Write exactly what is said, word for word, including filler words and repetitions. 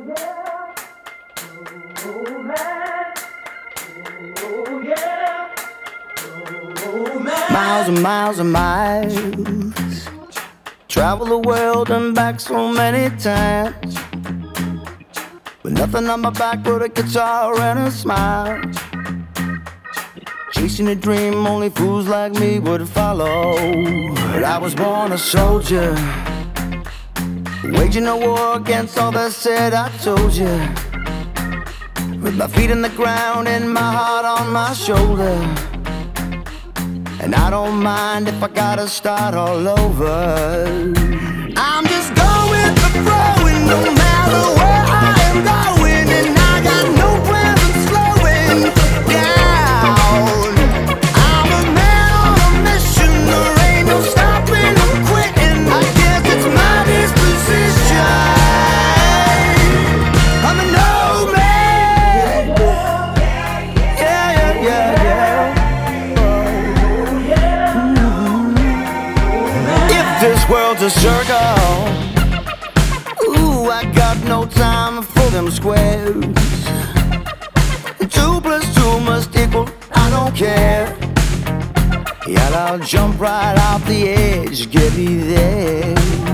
Oh, man. Oh, yeah. Oh, man. Miles and miles and miles. Travel the world and back so many times. With nothing on my back but a guitar and a smile. Chasing a dream only fools like me would follow. But I was born a soldier, waging a war against all that said I told you. With my feet in the ground and my heart on my shoulder. And I don't mind if I gotta start all over. I'm just going with the flow, and no matter where I am going, and I got no plans of slowing down. I'm a man on a mission, there ain't no stopping or quitting. I guess it's my disposition. I'm a nomad. Yeah, yeah, yeah, yeah. This world's a circle. Ooh, I got no time for them squares. Two plus two must equal, I don't care. Yeah, I'll jump right off the edge, get me there.